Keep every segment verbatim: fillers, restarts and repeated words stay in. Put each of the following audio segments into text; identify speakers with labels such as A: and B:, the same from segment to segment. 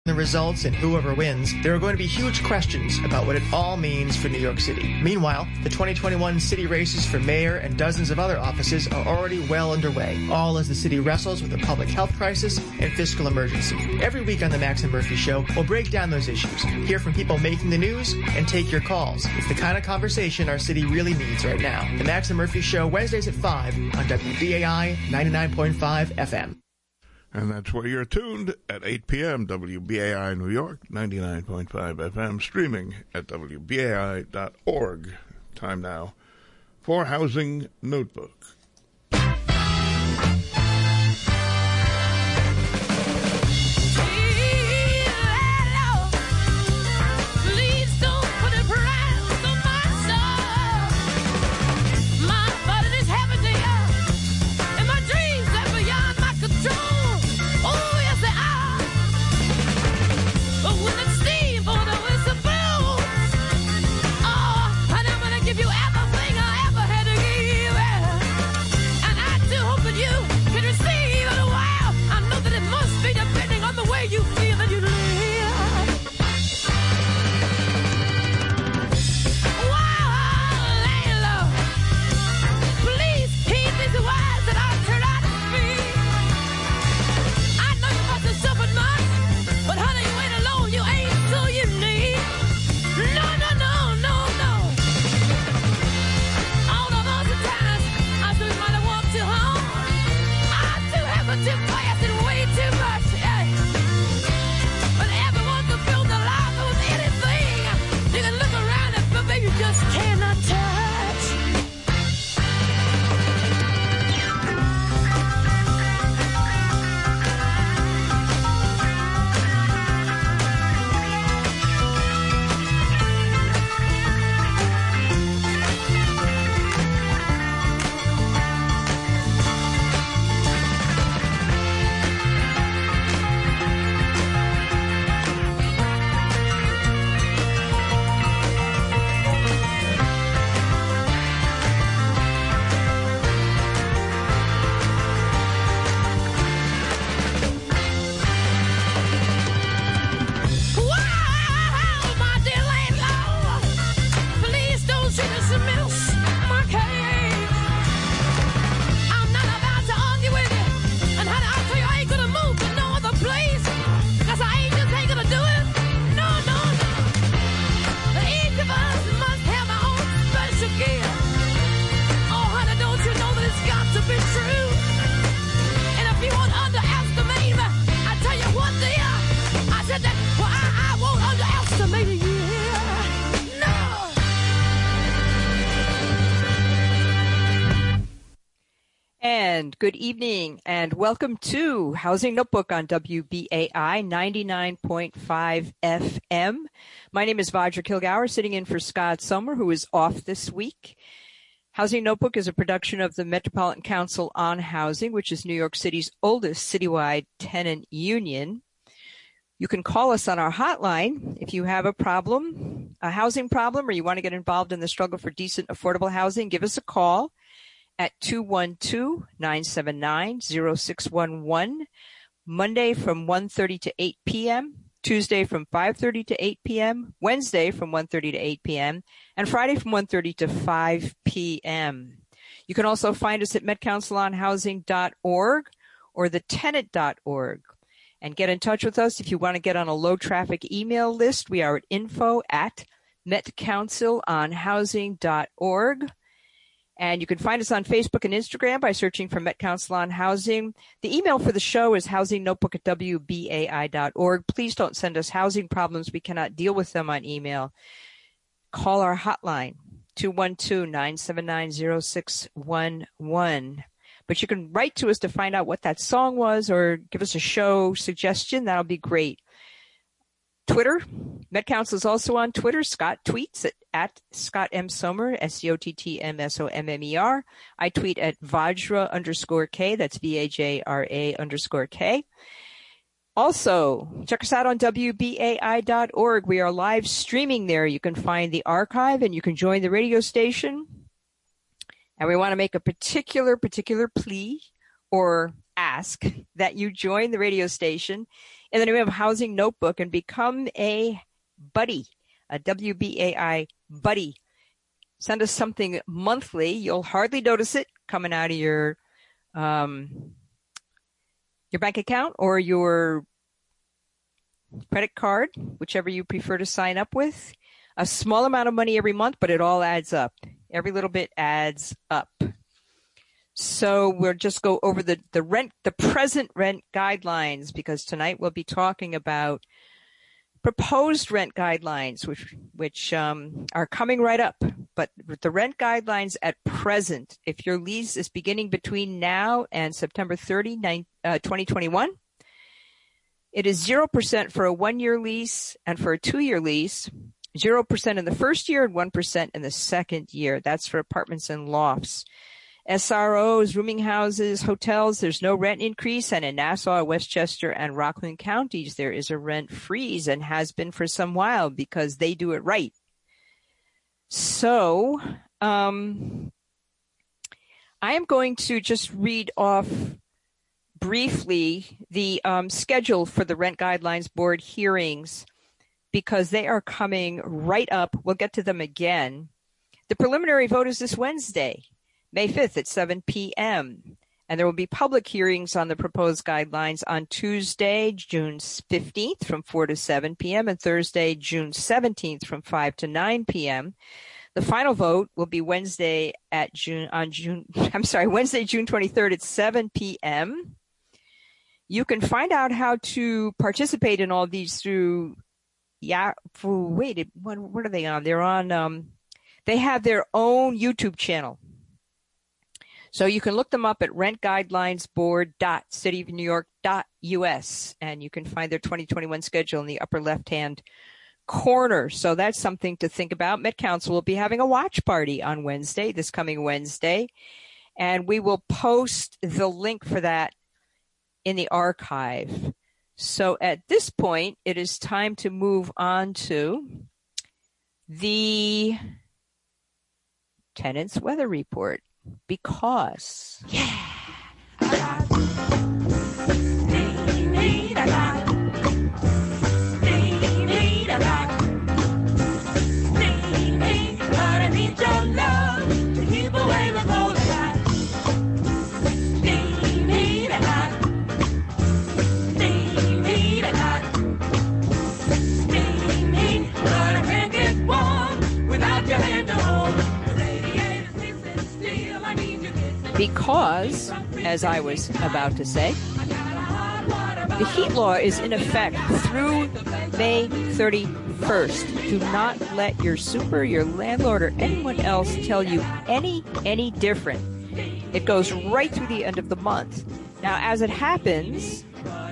A: the results and whoever wins, there are going to be huge questions about what it all means for New York City. Meanwhile, the twenty twenty-one city races for mayor and dozens of other offices are already well underway, all as the city wrestles with a public health crisis and fiscal emergency. Every week on the Max and Murphy Show, we'll break down those issues, hear from people making the news, and take your calls. It's the kind of conversation our city really needs right now. The Max and Murphy Show, Wednesdays at five on W B A I ninety-nine point five F M.
B: And that's where you're tuned at eight p.m. W B A I New York, ninety-nine point five F M, streaming at W B A I dot org. Time now for Housing Notebook.
C: Good evening and welcome to Housing Notebook on W B A I ninety-nine point five F M. My name is Vajra Kilgour, sitting in for Scott Sommer, who is off this week. Housing Notebook is a production of the Metropolitan Council on Housing, which is New York City's oldest citywide tenant union. You can call us on our hotline if you have a problem, a housing problem, or you want to get involved in the struggle for decent, affordable housing. Give us a call at two one two, nine seven nine, zero six one one, Monday from one thirty to eight p.m., Tuesday from five thirty to eight p.m., Wednesday from one thirty to eight p.m., and Friday from one thirty to five p.m. You can also find us at met council on housing dot org or the tenant dot org. And get in touch with us if you want to get on a low-traffic email list. We are at info at met council on housing dot org. And you can find us on Facebook and Instagram by searching for Met Council on Housing. The email for the show is housing notebook at W B A I dot org. Please don't send us housing problems. We cannot deal with them on email. Call our hotline, two one two, nine seven nine, zero six one one. But you can write to us to find out what that song was or give us a show suggestion. That'll be great. Twitter. Met Council is also on Twitter. Scott tweets at, at Scott M. Sommer, S C O T T M S O M M E R. I tweet at Vajra underscore K. That's V A J R A underscore K. Also, check us out on W B A I dot org. We are live streaming there. You can find the archive and you can join the radio station. And we want to make a particular, particular plea or ask that you join the radio station in the name of Housing Notebook and become a buddy, a W B A I buddy. Send us something monthly. You'll hardly notice it coming out of your um, your bank account or your credit card, whichever you prefer to sign up with. A small amount of money every month, but it all adds up. Every little bit adds up. So we'll just go over the, the rent, the present rent guidelines, because tonight we'll be talking about proposed rent guidelines, which, which, um, are coming right up. But the rent guidelines at present, if your lease is beginning between now and September thirtieth, twenty twenty-one, it is zero percent for a one-year lease, and for a two-year lease, zero percent in the first year and one percent in the second year. That's for apartments and lofts. S R Os, rooming houses, hotels, there's no rent increase. And in Nassau, Westchester, and Rockland counties, there is a rent freeze and has been for some while because they do it right. So um, I am going to just read off briefly the um, schedule for the Rent Guidelines Board hearings, because they are coming right up. We'll get to them again. The preliminary vote is this Wednesday, May fifth at seven p.m. And there will be public hearings on the proposed guidelines on Tuesday, June fifteenth from four to seven p.m. and Thursday, June seventeenth from five to nine p.m. The final vote will be Wednesday at June on June, I'm sorry, Wednesday, June twenty-third at seven p.m. You can find out how to participate in all these through Yeah, wait, what, what are they on? They're on, um, they have their own YouTube channel. So you can look them up at rent guidelines board dot city of new york dot u s, and you can find their twenty twenty-one schedule in the upper left-hand corner. So that's something to think about. Met Council will be having a watch party on Wednesday, this coming Wednesday, and we will post the link for that in the archive. So at this point, it is time to move on to the tenants' weather report, because yeah, I got need, need, I got need, need, I got need, need, but I need your love to keep away the cold I got. Need, need, I got. Because, as I was about to say, the heat law is in effect through May thirty-first. Do not let your super, your landlord, or anyone else tell you any, any different. It goes right through the end of the month. Now, as it happens,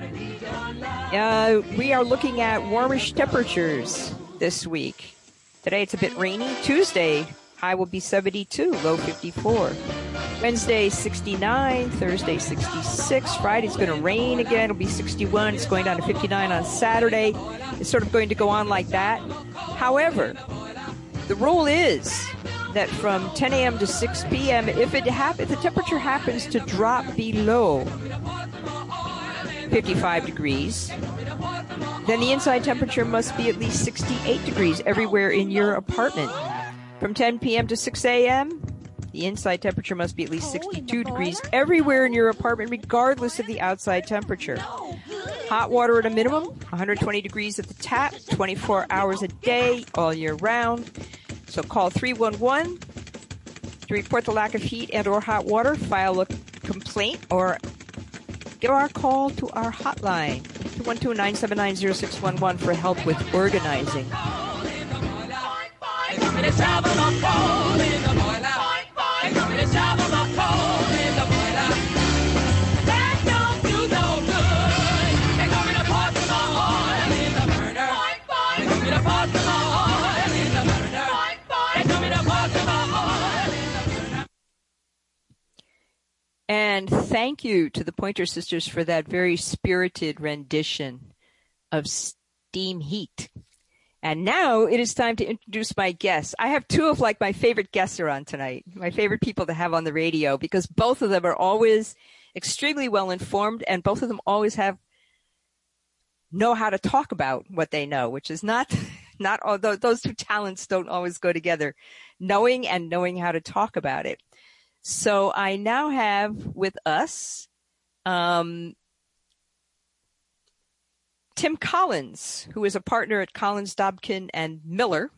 C: uh, we are looking at warmish temperatures this week. Today it's a bit rainy. Tuesday, high will be seventy-two, low fifty-four. Wednesday, sixty-nine. Thursday, sixty-six. Friday's going to rain again. It'll be sixty-one. It's going down to fifty-nine on Saturday. It's sort of going to go on like that. However, the rule is that from ten a.m. to six p.m., if it hap- if the temperature happens to drop below fifty-five degrees, then the inside temperature must be at least sixty-eight degrees everywhere in your apartment. From ten p.m. to six a.m., the inside temperature must be at least sixty-two degrees everywhere in your apartment, regardless of the outside temperature. Hot water at a minimum, one hundred twenty degrees at the tap, twenty-four hours a day, all year round. So call three one one to report the lack of heat and or hot water, file a complaint, or give our call to our hotline, two one two, nine seven nine, zero six one one, for help with organizing. And thank you to the Pointer Sisters for that very spirited rendition of Steam Heat. And now it is time to introduce my guests. I have two of like my favorite guests are on tonight, my favorite people to have on the radio, because both of them are always extremely well informed, and both of them always have know how to talk about what they know, which is not, not although those two talents don't always go together, knowing and knowing how to talk about it. So I now have with us, um, Tim Collins, who is a partner at Collins, Dobkin and Miller,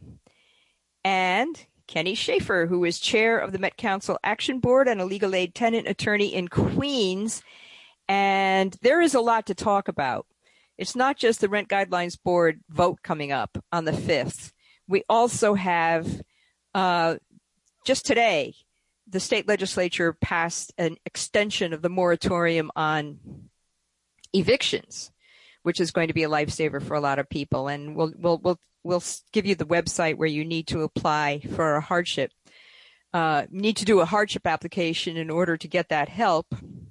C: and Kenny Schaefer, who is chair of the Met Council Action Board and a legal aid tenant attorney in Queens. And there is a lot to talk about. It's not just the Rent Guidelines Board vote coming up on the fifth. We also have, uh, just today, the state legislature passed an extension of the moratorium on evictions, which is going to be a lifesaver for a lot of people. And we'll, we'll, we'll, we'll give you the website where you need to apply for a hardship, uh, need to do a hardship application in order to get that help.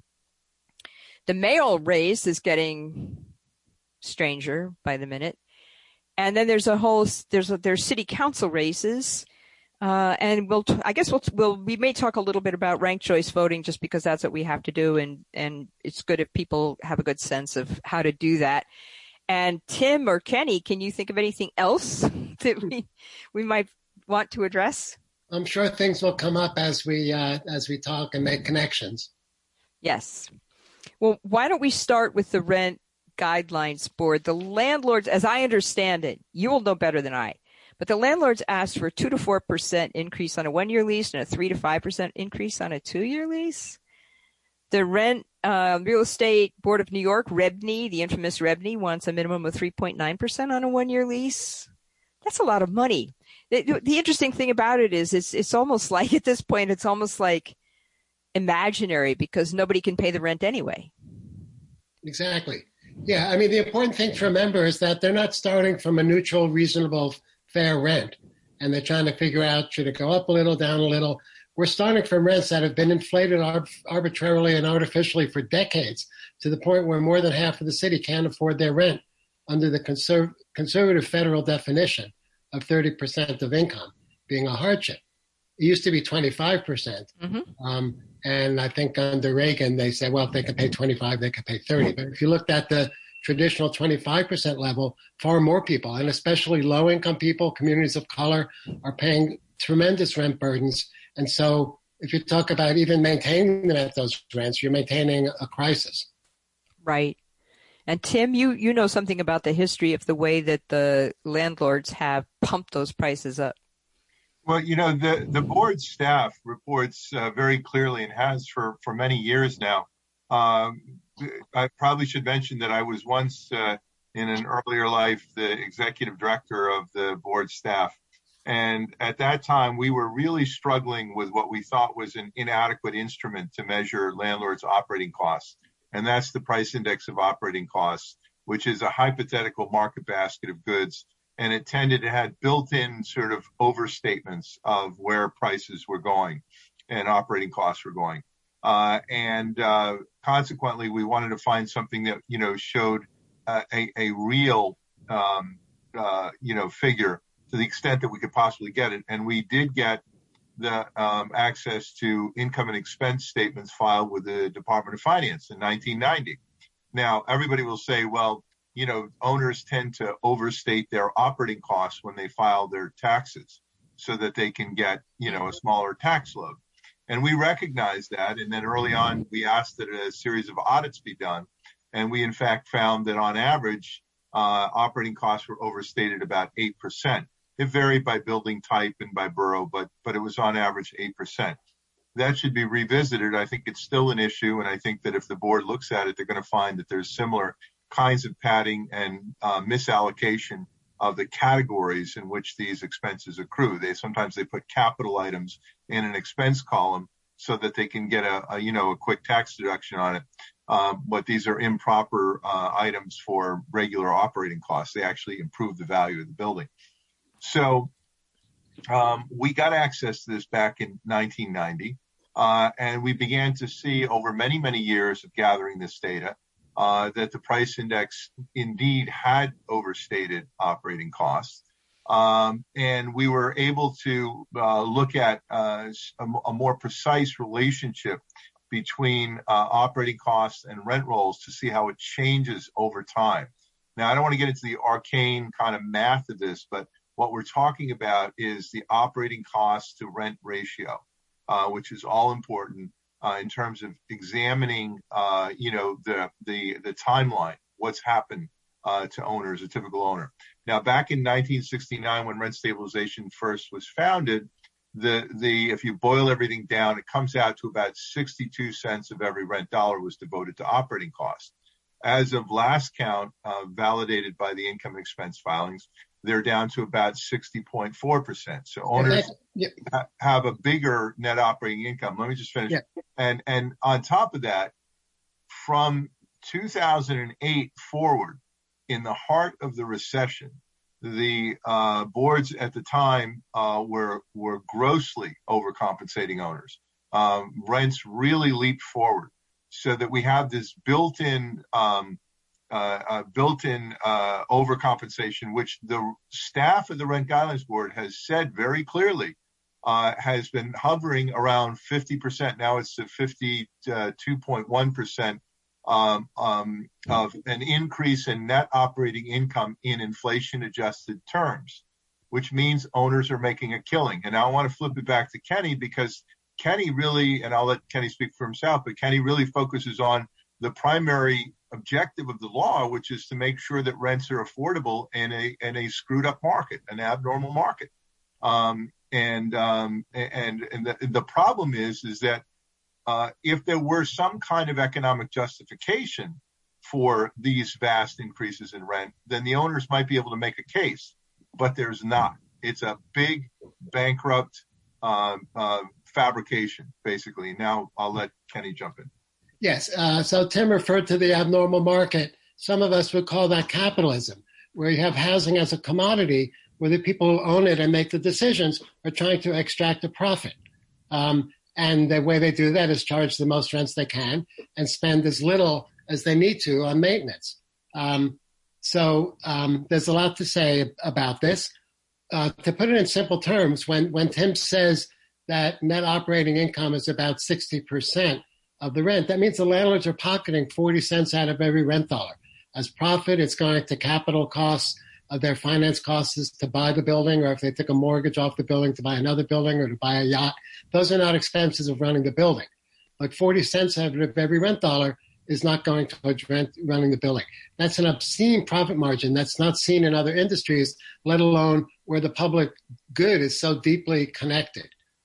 C: The mayoral race is getting stranger by the minute. And then there's a whole, there's a, there's city council races. Uh, and we'll, t- I guess we'll, we'll, we may talk a little bit about ranked choice voting just because that's what we have to do. And, and it's good if people have a good sense of how to do that. And Tim or Kenny, can you think of anything else that we, we might want to address?
D: I'm sure things will come up as we, uh, as we talk and make connections.
C: Yes. Well, why don't we start with the Rent Guidelines Board? The landlords, as I understand it, you will know better than I, but the landlords asked for a two to four percent increase on a one-year lease and a three to five percent increase on a two-year lease. The Rent uh, Real Estate Board of New York, REBNY, the infamous REBNY, wants a minimum of three point nine percent on a one-year lease. That's a lot of money. The, the interesting thing about it is it's, it's almost like, at this point, it's almost like imaginary because nobody can pay the rent anyway.
D: Exactly. Yeah, I mean, the important thing to remember is that they're not starting from a neutral, reasonable, fair rent, and they're trying to figure out, should it go up a little, down a little? We're starting from rents that have been inflated ar- arbitrarily and artificially for decades, to the point where more than half of the city can't afford their rent under the conserv- conservative federal definition of thirty percent of income being a hardship. It used to be twenty-five percent. Mm-hmm. Um, and I think under Reagan, they said, well, if they can pay twenty-five, they can pay thirty. But if you looked at the traditional twenty-five percent level, far more people, and especially low-income people, communities of color, are paying tremendous rent burdens. And so if you talk about even maintaining them at those rents, you're maintaining a crisis.
C: Right. And Tim, you, you know something about the history of the way that the landlords have pumped those prices up.
E: Well, you know, the, the board staff reports uh, very clearly, and has for, for many years now. Um, I probably should mention that I was once, uh, in an earlier life, the executive director of the board staff. And at that time, we were really struggling with what we thought was an inadequate instrument to measure landlords' operating costs. And that's the price index of operating costs, which is a hypothetical market basket of goods. And it tended to have built-in sort of overstatements of where prices were going and operating costs were going. Uh, and uh, consequently, we wanted to find something that, you know, showed uh, a, a real, um, uh, you know, figure to the extent that we could possibly get it. And we did get the um, access to income and expense statements filed with the Department of Finance in nineteen ninety. Now, everybody will say, well, you know, owners tend to overstate their operating costs when they file their taxes so that they can get, you know, a smaller tax load. And we recognized that. And then early on, we asked that a series of audits be done. And we, in fact, found that on average, uh, operating costs were overstated about eight percent. It varied by building type and by borough, but, but it was on average eight percent. That should be revisited. I think it's still an issue. And I think that if the board looks at it, they're going to find that there's similar kinds of padding and uh, misallocation of the categories in which these expenses accrue. They sometimes they put capital items in an expense column so that they can get a, a you know a quick tax deduction on it. Um, but these are improper uh, items for regular operating costs. They actually improve the value of the building. So um, we got access to this back in nineteen ninety, uh, and we began to see over many, many years of gathering this data uh, that the price index indeed had overstated operating costs. Um, and we were able to uh, look at uh, a, a more precise relationship between uh, operating costs and rent rolls to see how it changes over time. Now, I don't want to get into the arcane kind of math of this, but what we're talking about is the operating cost to rent ratio, uh, which is all important uh, in terms of examining, uh, you know, the the the timeline, what's happened uh, to owners, a typical owner. Now, back in nineteen sixty-nine, when rent stabilization first was founded, the the if you boil everything down, it comes out to about sixty-two cents of every rent dollar was devoted to operating costs. As of last count, uh, validated by the income expense filings, they're down to about sixty point four percent. So owners yeah. ha- have a bigger net operating income. Let me just finish. Yeah. And and on top of that, from two thousand eight forward, in the heart of the recession, the uh, boards at the time uh, were were grossly overcompensating owners. Um, rents really leaped forward, so that we have this built-in um, uh, uh, built-in uh, overcompensation, which the staff of the Rent Guidelines Board has said very clearly uh, has been hovering around fifty percent. Now it's at fifty-two point one percent um, um, of an increase in net operating income in inflation-adjusted terms, which means owners are making a killing. And I want to flip it back to Kenny, because Kenny really, and I'll let Kenny speak for himself, but Kenny really focuses on the primary objective of the law, which is to make sure that rents are affordable in a in a screwed up market, an abnormal market. Um, and um, and and the, the problem is is that uh, if there were some kind of economic justification for these vast increases in rent, then the owners might be able to make a case, but there's not. It's a big bankrupt uh, uh, fabrication, basically. Now I'll let Kenny jump in.
D: Yes. Uh, so Tim referred to the abnormal market. Some of us would call that capitalism, where you have housing as a commodity, where the people who own it and make the decisions are trying to extract a profit. Um, and the way they do that is charge the most rents they can and spend as little as they need to on maintenance. Um, so um, there's a lot to say about this. Uh, to put it in simple terms, when, when Tim says that net operating income is about sixty percent of the rent, that means the landlords are pocketing forty cents out of every rent dollar. As profit, it's going to capital costs of their finance costs is to buy the building, or if they took a mortgage off the building to buy another building or to buy a yacht. Those are not expenses of running the building. But forty cents out of every rent dollar is not going towards rent, running the building. That's an obscene profit margin that's not seen in other industries, let alone where the public good is so deeply connected.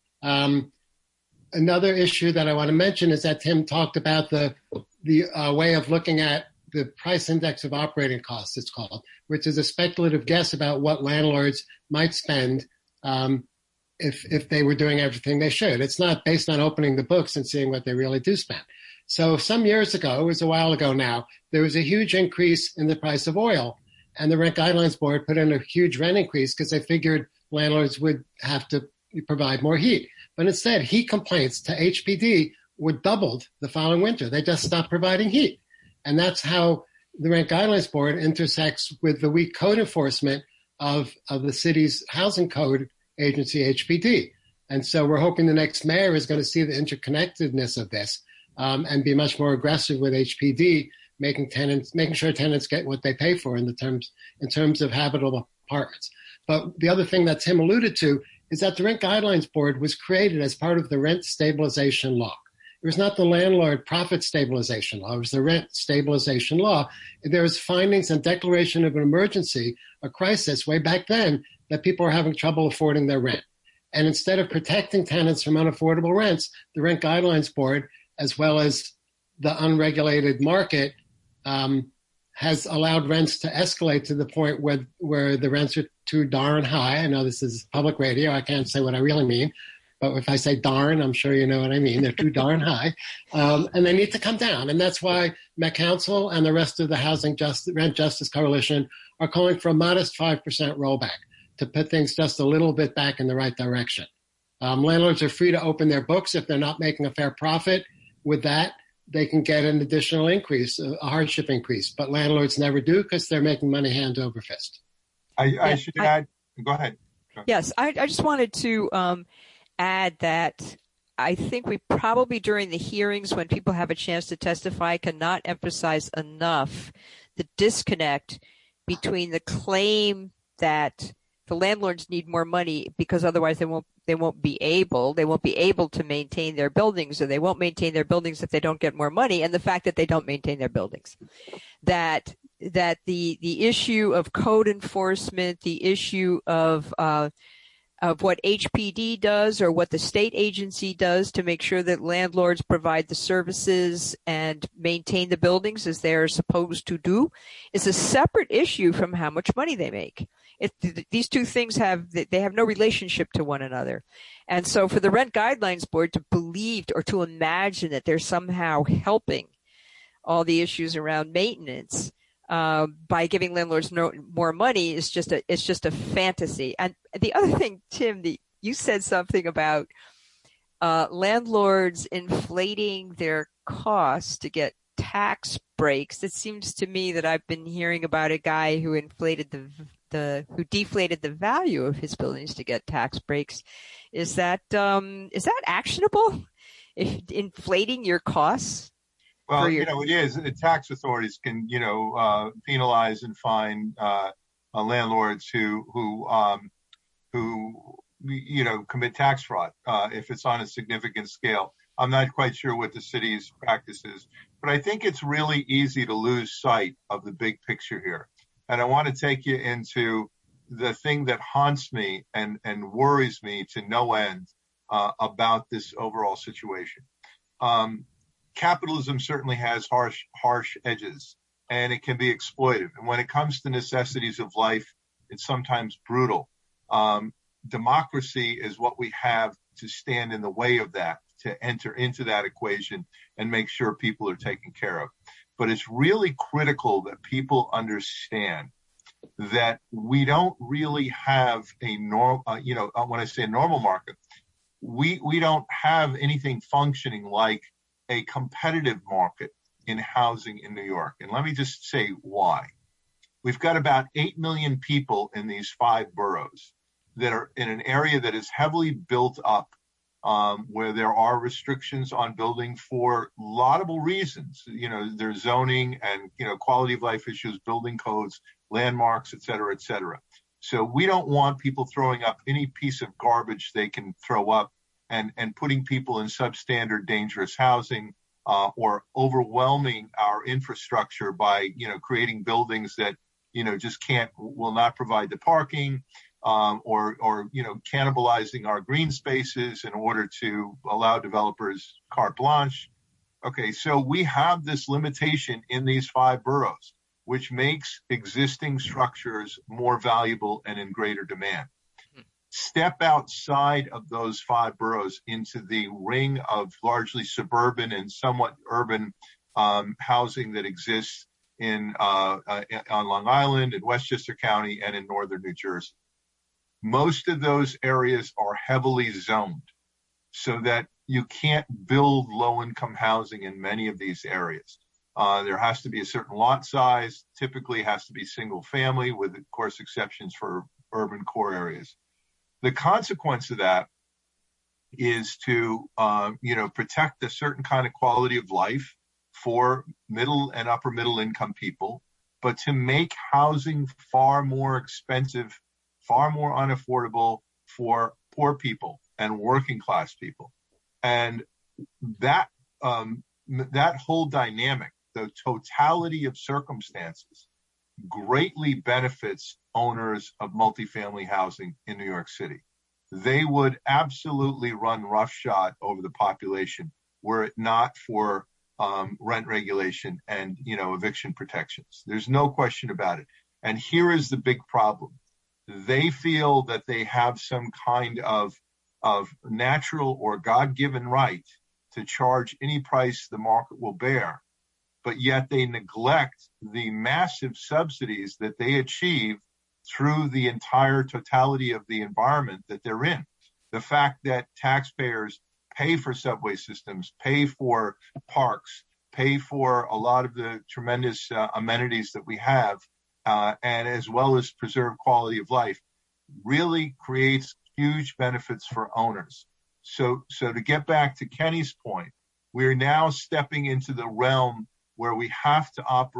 D: Um, another issue that I want to mention is that Tim talked about the the uh, way of looking at the price index of operating costs, it's called, which is a speculative guess about what landlords might spend um, if if they were doing everything they should. It's not based on opening the books and seeing what they really do spend. So some years ago, it was a while ago now, there was a huge increase in the price of oil, and the Rent Guidelines Board put in a huge rent increase because they figured landlords would have to provide more heat. But instead, heat complaints to H P D were doubled the following winter. They just stopped providing heat. And that's how the Rent Guidelines Board intersects with the weak code enforcement of, of the city's housing code agency, H P D. And so we're hoping the next mayor is going to see the interconnectedness of this um, and be much more aggressive with H P D, making tenants, making sure tenants get what they pay for in the terms, in terms of habitable apartments. But the other thing that Tim alluded to is that the Rent Guidelines Board was created as part of the rent stabilization law. It was not the landlord profit stabilization law. It was the rent stabilization law. There was findings and declaration of an emergency, a crisis way back then, that people were having trouble affording their rent. And instead of protecting tenants from unaffordable rents, the Rent Guidelines Board, as well as the unregulated market, um, has allowed rents to escalate to the point where, where the rents are too darn high. I know this is public radio. I can't say what I really mean. But if I say darn, I'm sure you know what I mean. They're too darn high. Um, and they need to come down. And that's why Met Council and the rest of the Housing Just- Rent Justice Coalition are calling for a modest five percent rollback to put things just a little bit back in the right direction. Um, landlords are free to open their books if they're not making a fair profit. With that, they can get an additional increase, a hardship increase. But landlords never do because they're making money hand over fist.
E: I, I
C: yes,
E: should
C: I,
E: add, go ahead. Go ahead.
C: Yes, I, I just wanted to um, add that I think we probably during the hearings when people have a chance to testify cannot emphasize enough the disconnect between the claim that the landlords need more money because otherwise they won't they won't be able they won't be able to maintain their buildings, or they won't maintain their buildings if they don't get more money, and the fact that they don't maintain their buildings. That that the the issue of code enforcement, the issue of uh, of what H P D does or what the state agency does to make sure that landlords provide the services and maintain the buildings as they're supposed to do is a separate issue from how much money they make. It, these two things have, they have no relationship to one another. And so for the Rent Guidelines Board to believe or to imagine that they're somehow helping all the issues around maintenance Uh, by giving landlords no, more money is just a it's just a fantasy. And the other thing, Tim, the, you said something about uh, landlords inflating their costs to get tax breaks. It seems to me that I've been hearing about a guy who inflated the the who deflated the value of his buildings to get tax breaks. Is that um, is that actionable? If inflating your costs?
E: Well,
C: your-
E: you know, it is. The tax authorities can, you know, uh, penalize and fine uh, uh, landlords who who um, who you know commit tax fraud uh, if it's on a significant scale. I'm not quite sure what the city's practice is, but I think it's really easy to lose sight of the big picture here. And I want to take you into the thing that haunts me and and worries me to no end uh, about this overall situation. Um, Capitalism certainly has harsh, harsh edges, and it can be exploitive. And when it comes to necessities of life, it's sometimes brutal. Um, democracy is what we have to stand in the way of that, to enter into that equation and make sure people are taken care of. But it's really critical that people understand that we don't really have a normal, uh, you know, when I say a normal market, we, we don't have anything functioning like a competitive market in housing in New York. And let me just say why. We've got about eight million people in these five boroughs that are in an area that is heavily built up, um, where there are restrictions on building for laudable reasons. You know, there's zoning and, you know, quality of life issues, building codes, landmarks, et cetera, et cetera. So we don't want people throwing up any piece of garbage they can throw up and, and putting people in substandard dangerous housing, uh, or overwhelming our infrastructure by, you know, creating buildings that, you know, just can't, will not provide the parking, um, or, or, you know, cannibalizing our green spaces in order to allow developers carte blanche. Okay, so we have this limitation in these five boroughs, which makes existing structures more valuable and in greater demand. Step outside of those five boroughs into the ring of largely suburban and somewhat urban um, housing that exists in uh, uh, on Long Island, in Westchester County, and in northern New Jersey. Most of those areas are heavily zoned so that you can't build low-income housing in many of these areas. Uh, there has to be a certain lot size, typically has to be single family, with, of course, exceptions for urban core areas. The consequence of that is to, uh, you know, protect a certain kind of quality of life for middle and upper middle income people, but to make housing far more expensive, far more unaffordable for poor people and working class people. And that, um, that whole dynamic, the totality of circumstances, greatly benefits owners of multifamily housing in New York City. They would absolutely run roughshod over the population were it not for um, rent regulation and, you know, eviction protections. There's no question about it. And here is the big problem. They feel that they have some kind of, of natural or God-given right to charge any price the market will bear, but yet they neglect the massive subsidies that they achieve through the entire totality of the environment that they're in. The fact that taxpayers pay for subway systems, pay for parks, pay for a lot of the tremendous uh, amenities that we have, uh, and as well as preserve quality of life, really creates huge benefits for owners. So, so to get back to Kenny's point, we're now stepping into the realm where we have to operate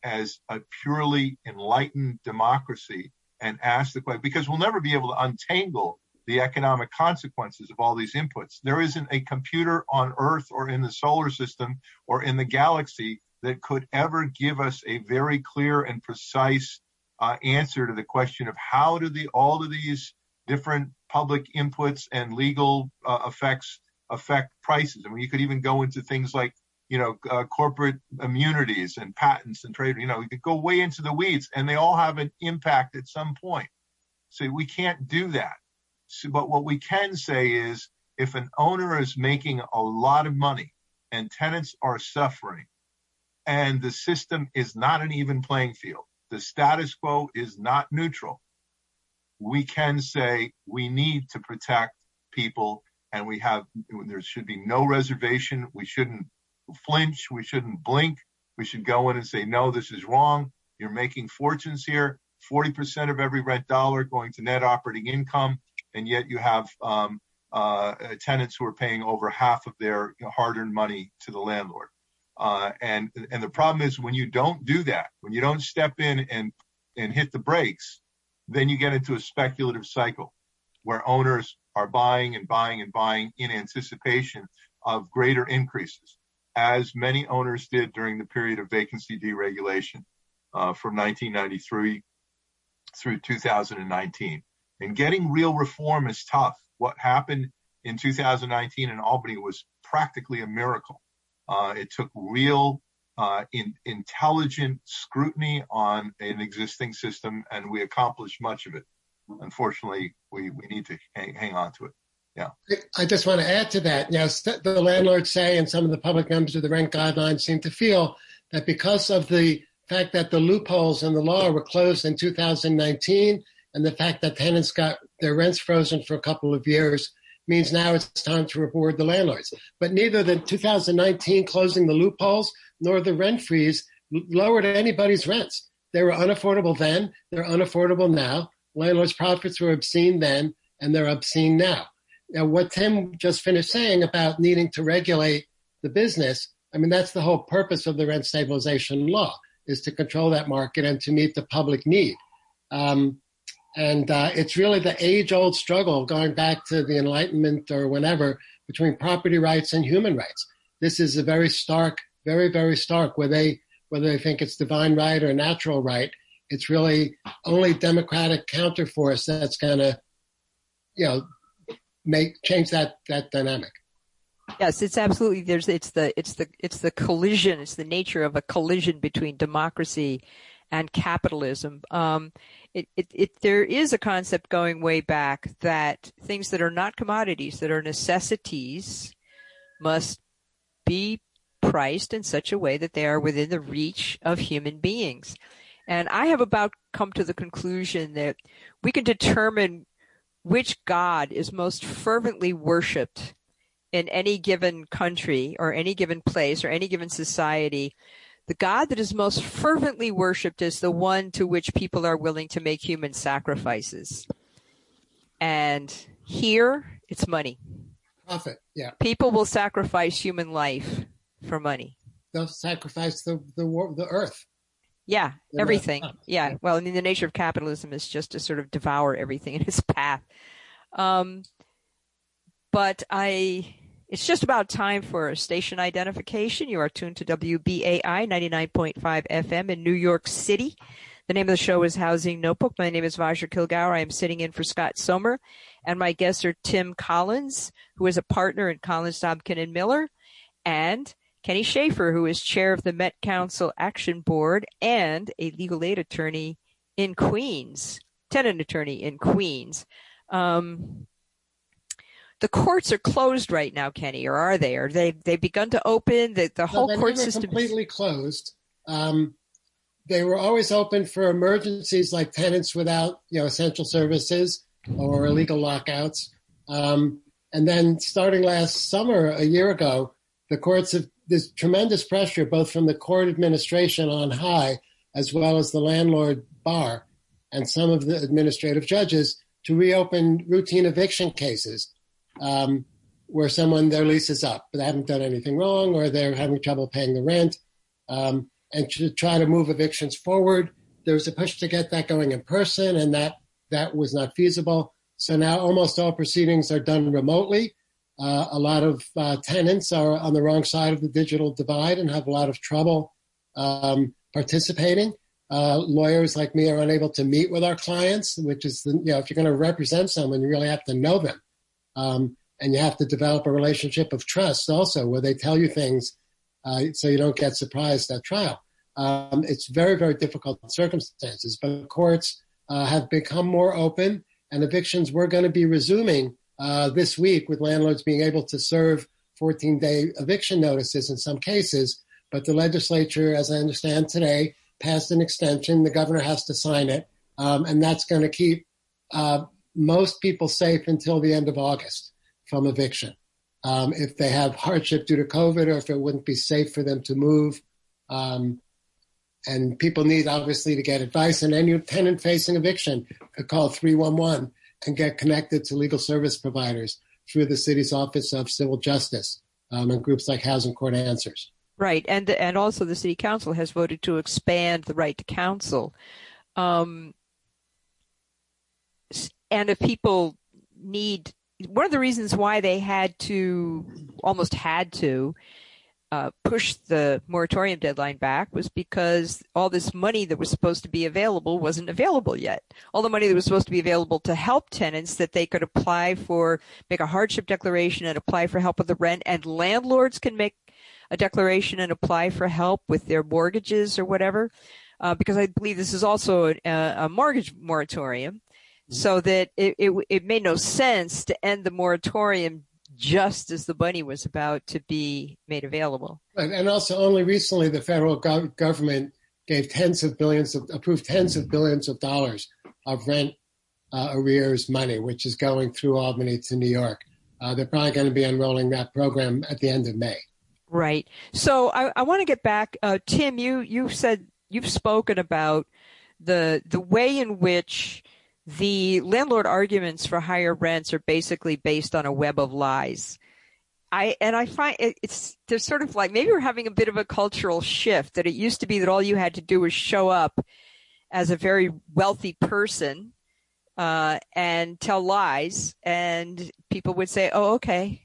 E: as a purely enlightened democracy and ask the question, because we'll never be able to untangle the economic consequences of all these inputs. There isn't a computer on Earth or in the solar system or in the galaxy that could ever give us a very clear and precise uh, answer to the question of how do the all of these different public inputs and legal uh, effects affect prices. I mean, you could even go into things like, you know, uh, corporate immunities and patents and trade. You know, you could go way into the weeds, and they all have an impact at some point. So we can't do that. So, but what we can say is, if an owner is making a lot of money and tenants are suffering, and the system is not an even playing field, the status quo is not neutral, we can say we need to protect people, and we have, there should be no reservation. We shouldn't flinch. We shouldn't blink. We should go in and say, no, this is wrong. You're making fortunes here. forty percent of every rent dollar going to net operating income. And yet you have um, uh, tenants who are paying over half of their you know, hard-earned money to the landlord. Uh, and and the problem is when you don't do that, when you don't step in and, and hit the brakes, then you get into a speculative cycle where owners are buying and buying and buying in anticipation of greater increases, as many owners did during the period of vacancy deregulation uh, from nineteen ninety-three through two thousand nineteen. And getting real reform is tough. What happened in two thousand nineteen in Albany was practically a miracle. Uh, it took real uh, in, intelligent scrutiny on an existing system, and we accomplished much of it. Unfortunately, we, we need to hang, hang on to it. Yeah.
D: I just want to add to that. Yes, the landlords say, and some of the public members of the rent guidelines seem to feel that because of the fact that the loopholes in the law were closed in two thousand nineteen, and the fact that tenants got their rents frozen for a couple of years, means now it's time to reward the landlords. But neither the two thousand nineteen closing the loopholes nor the rent freeze lowered anybody's rents. They were unaffordable then. They're unaffordable now. Landlords' profits were obscene then, and they're obscene now. Now, what Tim just finished saying about needing to regulate the business, I mean, that's the whole purpose of the rent stabilization law, is to control that market and to meet the public need. Um, and uh, it's really the age-old struggle going back to the Enlightenment or whenever between property rights and human rights. This is a very stark, very, very stark, where they, whether they think it's divine right or natural right, it's really only democratic counterforce that's going to, you know, make change that that dynamic.
C: Yes, it's absolutely. There's it's the it's the it's the collision. It's the nature of a collision between democracy and capitalism. Um, it, it it there is a concept going way back that things that are not commodities, that are necessities, must be priced in such a way that they are within the reach of human beings. And I have about come to the conclusion that we can determine which God is most fervently worshipped in any given country or any given place or any given society. The God that is most fervently worshipped is the one to which people are willing to make human sacrifices. And here, it's money.
D: Profit, yeah.
C: People will sacrifice human life for money.
D: They'll sacrifice the the, the earth.
C: Yeah, everything. Yeah. Well, I mean, the nature of capitalism is just to sort of devour everything in its path. Um, but I, it's just about time for station identification. You are tuned to W B A I ninety-nine point five F M in New York City. The name of the show is Housing Notebook. My name is Vajra Kilgour. I am sitting in for Scott Sommer, and my guests are Tim Collins, who is a partner in Collins, Dobkin and Miller, and Kenny Schaefer, who is chair of the Met Council Action Board and a legal aid attorney in Queens, tenant attorney in Queens. Um, the courts are closed right now, Kenny, or are they? Are they they've begun to open? The, the whole
D: no,
C: court
D: never
C: system
D: completely is closed. Um, they were always open for emergencies like tenants without, you know, essential services or illegal lockouts. Um, and then starting last summer, a year ago, the courts have, there's tremendous pressure both from the court administration on high as well as the landlord bar and some of the administrative judges to reopen routine eviction cases um, where someone, their lease is up, but they haven't done anything wrong or they're having trouble paying the rent. Um, and to try to move evictions forward. There was a push to get that going in person, and that, that was not feasible. So now almost all proceedings are done remotely. Uh, a lot of uh, tenants are on the wrong side of the digital divide and have a lot of trouble um, participating. Uh, lawyers like me are unable to meet with our clients, which is, the, you know, if you're going to represent someone, you really have to know them. Um, and you have to develop a relationship of trust also, where they tell you things uh, so you don't get surprised at trial. Um, it's very, very difficult circumstances, but courts uh, have become more open, and evictions we're going to be resuming uh, this week, with landlords being able to serve fourteen-day eviction notices in some cases. But the legislature, as I understand today, passed an extension. The governor has to sign it, um, and that's going to keep uh, most people safe until the end of August from eviction. Um, if they have hardship due to COVID, or if it wouldn't be safe for them to move. Um, and people need, obviously, to get advice. And any tenant facing eviction could call three one one and get connected to legal service providers through the city's Office of Civil Justice um, and groups like Housing Court Answers.
C: Right, and and also the City Council has voted to expand the right to counsel. Um, and if people need, one of the reasons why they had to, almost had to, uh, push the moratorium deadline back was because all this money that was supposed to be available wasn't available yet. All the money that was supposed to be available to help tenants, that they could apply for, make a hardship declaration and apply for help with the rent, and landlords can make a declaration and apply for help with their mortgages or whatever, uh, because I believe this is also a, a mortgage moratorium, mm-hmm. so that it, it, it made no sense to end the moratorium just as the money was about to be made available.
D: Right. And also only recently the federal gov- government gave tens of billions, of, approved tens of billions of dollars of rent uh, arrears money, which is going through Albany to New York. Uh, they're probably going to be unrolling that program at the end of May.
C: Right. So I, I want to get back. Uh, Tim, you, you've said, you've spoken about the the way in which the landlord arguments for higher rents are basically based on a web of lies. I and I find it, it's there's sort of like, maybe we're having a bit of a cultural shift, that it used to be that all you had to do was show up as a very wealthy person uh, and tell lies, and people would say, "Oh, okay."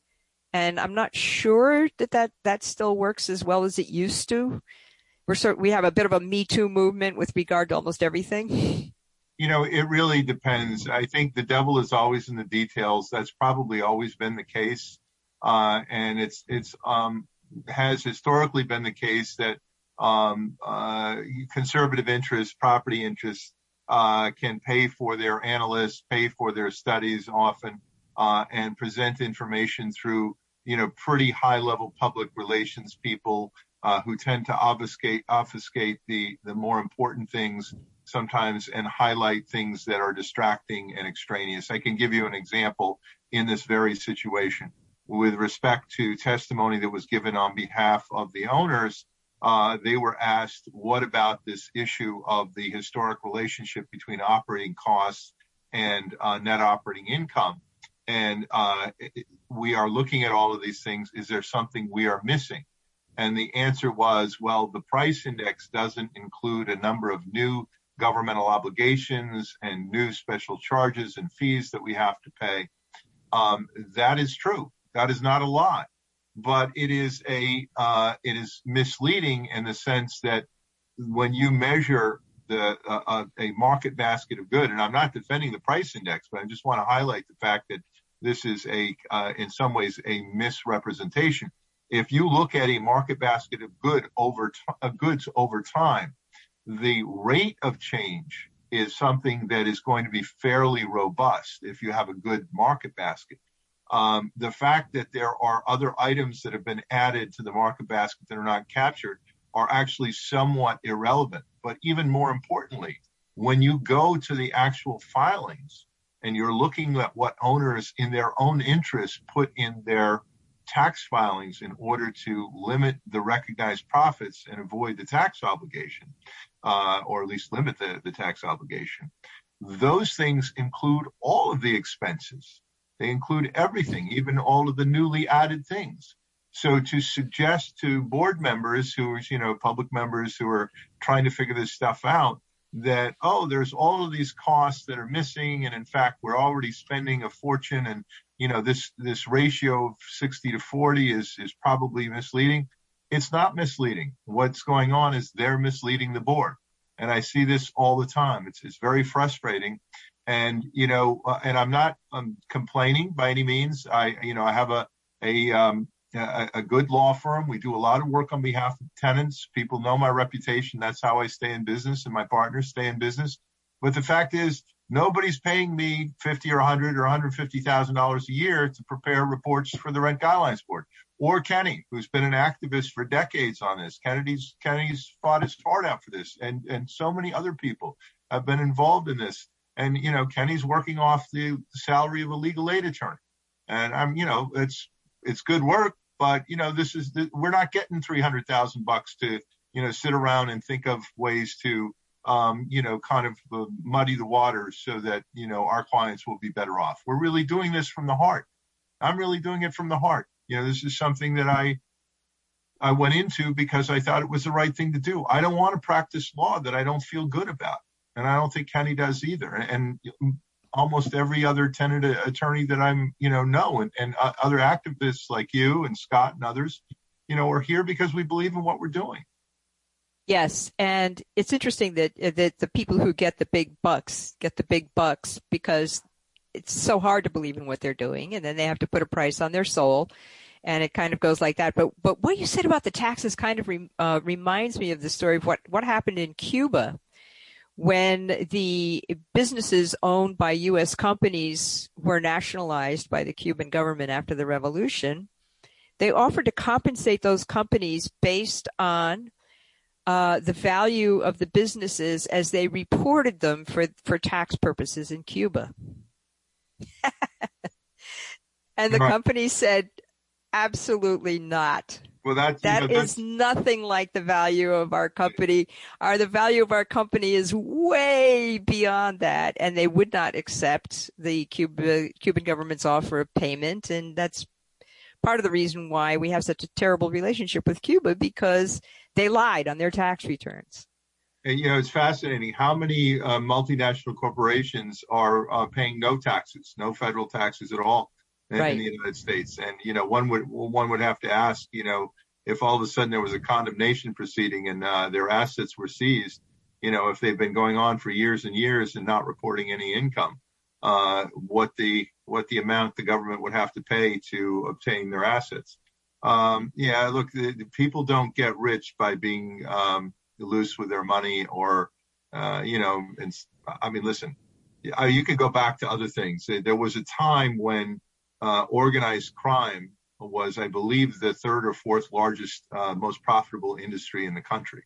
C: And I'm not sure that, that that still works as well as it used to. We're sort, we have a bit of a Me Too movement with regard to almost everything.
E: You know, it really depends. I think the devil is always in the details. That's probably always been the case. Uh, and it's, it's, um, has historically been the case that, um, uh, conservative interests, property interests, uh, can pay for their analysts, pay for their studies often, uh, and present information through, you know, pretty high-level public relations people uh, who tend to obfuscate, obfuscate the, the more important things sometimes and highlight things that are distracting and extraneous. I can give you an example in this very situation. With respect to testimony that was given on behalf of the owners, uh, they were asked, what about this issue of the historic relationship between operating costs and uh, net operating income? And uh, we are looking at all of these things. Is there something we are missing? And the answer was, well, the price index doesn't include a number of new governmental obligations and new special charges and fees that we have to pay. Um, that is true. That is not a lie, but it is a uh, it is misleading in the sense that when you measure the uh, a market basket of good, and I'm not defending the price index, but I just want to highlight the fact that this is a, uh, in some ways, a misrepresentation. If you look at a market basket of good over t- uh, goods over time, the rate of change is something that is going to be fairly robust if you have a good market basket. Um, the fact that there are other items that have been added to the market basket that are not captured are actually somewhat irrelevant. But even more importantly, when you go to the actual filings, and you're looking at what owners in their own interest put in their tax filings in order to limit the recognized profits and avoid the tax obligation, uh, or at least limit the, the tax obligation. Those things include all of the expenses. They include everything, even all of the newly added things. So to suggest to board members who are, you know, public members who are trying to figure this stuff out that, oh, there's all of these costs that are missing. And in fact, we're already spending a fortune. And, you know, this this ratio of sixty to forty is, is probably misleading. It's not misleading. What's going on is they're misleading the board. And I see this all the time. It's, it's very frustrating. And, you know, uh, and I'm not um, complaining by any means. I, you know, I have a, a, um, a, a good law firm. We do a lot of work on behalf of tenants. People know my reputation. That's how I stay in business, and my partners stay in business. But the fact is, nobody's paying me fifty or one hundred or one hundred fifty thousand dollars a year to prepare reports for the Rent Guidelines Board. Or Kenny, who's been an activist for decades on this. Kennedy's Kennedy's fought his heart out for this, and and so many other people have been involved in this. And you know, Kenny's working off the salary of a legal aid attorney. And I'm, you know, it's it's good work, but you know, this is the, we're not getting three hundred thousand bucks to you know sit around and think of ways to um, you know kind of uh, muddy the waters so that you know our clients will be better off. We're really doing this from the heart. I'm really doing it from the heart. You know, this is something that I I went into because I thought it was the right thing to do. I don't want to practice law that I don't feel good about, and I don't think Kenny does either. And almost every other tenant attorney that I'm, you know, know, and, and other activists like you and Scott and others, you know, are here because we believe in what we're doing.
C: Yes, and it's interesting that that the people who get the big bucks get the big bucks because it's so hard to believe in what they're doing, and then they have to put a price on their soul, and it kind of goes like that. But but what you said about the taxes kind of re, uh, reminds me of the story of what, what happened in Cuba when the businesses owned by U S companies were nationalized by the Cuban government after the revolution. They offered to compensate those companies based on uh, the value of the businesses as they reported them for, for tax purposes in Cuba. And the
E: right.
C: company said, absolutely not.
E: Well, that's,
C: that
E: you know,
C: is nothing like the value of our company. Our, the value of our company is way beyond that. And they would not accept the Cuba, Cuban government's offer of payment. And that's part of the reason why we have such a terrible relationship with Cuba, because they lied on their tax returns.
E: And, you know, it's fascinating how many uh, multinational corporations are uh, paying no taxes, no federal taxes at all in,
C: right.
E: in the United States. And, you know, one would one would have to ask, you know, if all of a sudden there was a condemnation proceeding and uh, their assets were seized, you know, if they've been going on for years and years and not reporting any income, uh, what the what the amount the government would have to pay to obtain their assets. Um, yeah, look, the, the people don't get rich by being um, loose with their money or, uh, you know, and, I mean, listen, you could go back to other things. There was a time when uh, organized crime was, I believe, the third or fourth largest, uh, most profitable industry in the country.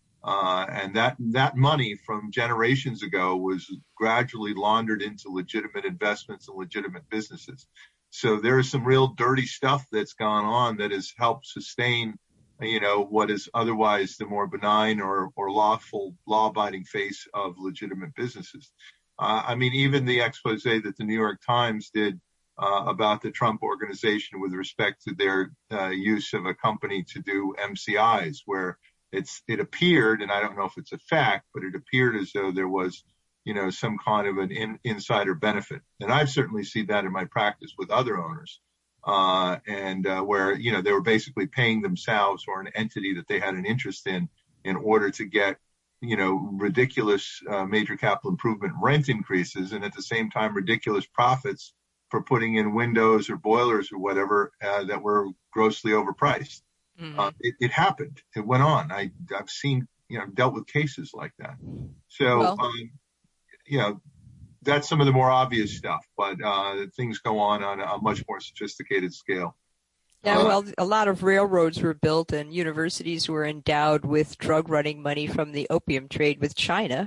E: Uh, and that, that money from generations ago was gradually laundered into legitimate investments and legitimate businesses. So there is some real dirty stuff that's gone on that has helped sustain, you know, what is otherwise the more benign or, or lawful, law-abiding face of legitimate businesses. Uh, I mean, even the expose that the New York Times did uh, about the Trump organization with respect to their uh, use of a company to do M C Is, where it's it appeared, and I don't know if it's a fact, but it appeared as though there was, you know, some kind of an in, insider benefit. And I've certainly seen that in my practice with other owners. Uh, and, uh, where, you know, they were basically paying themselves or an entity that they had an interest in, in order to get, you know, ridiculous, uh, major capital improvement rent increases. And at the same time, ridiculous profits for putting in windows or boilers or whatever, uh, that were grossly overpriced. Mm-hmm. Uh, it, it happened. It went on. I, I've seen, you know, dealt with cases like that. So, well, um, you know, that's some of the more obvious stuff, but uh, things go on on a much more sophisticated scale.
C: Yeah, well, a lot of railroads were built and universities were endowed with drug running money from the opium trade with China,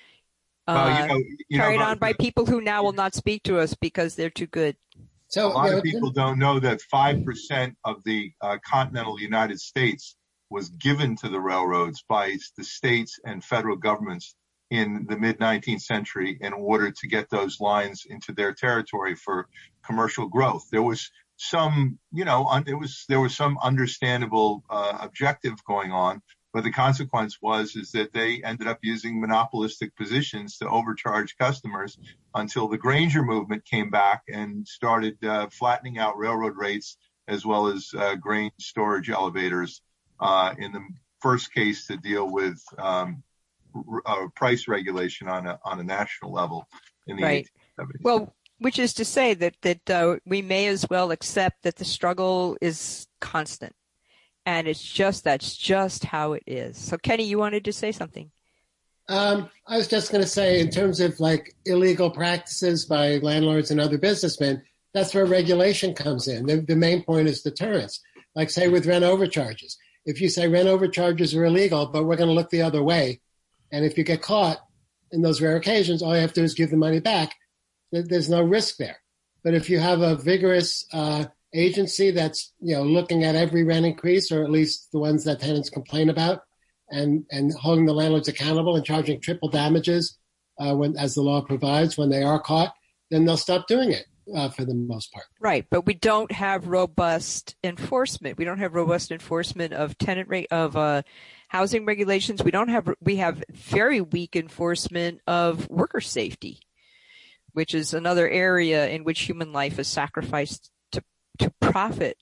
C: uh,
E: well, you know, you
C: carried
E: know,
C: on by people who now will not speak to us because they're too good.
E: So a lot of people don't know that five percent of the uh, continental United States was given to the railroads by the states and federal governments in the mid nineteenth century in order to get those lines into their territory for commercial growth. There was some, you know, un, it was there was some understandable uh, objective going on, but the consequence was is that they ended up using monopolistic positions to overcharge customers until the Granger movement came back and started uh, flattening out railroad rates as well as uh, grain storage elevators uh, in the first case to deal with um, r- uh, price regulation on a on a national level in the
C: right.
E: eighteen seventies.
C: Well, which is to say that that uh, we may as well accept that the struggle is constant, and it's just that's just how it is. So, Kenny, you wanted to say something?
D: Um, I was just going to say, in terms of like illegal practices by landlords and other businessmen, that's where regulation comes in. The, the main point is deterrence. Like, say, with rent overcharges. If you say rent overcharges are illegal, but we're going to look the other way, and if you get caught in those rare occasions, all you have to do is give the money back. There's no risk there. But if you have a vigorous uh, agency that's, you know, looking at every rent increase, or at least the ones that tenants complain about, and, and holding the landlords accountable and charging triple damages uh, when, as the law provides, when they are caught, then they'll stop doing it uh, for the most part.
C: Right, but we don't have robust enforcement. We don't have robust enforcement of tenant rate of uh, housing regulations. We don't have. We have very weak enforcement of worker safety, which is another area in which human life is sacrificed to to profit.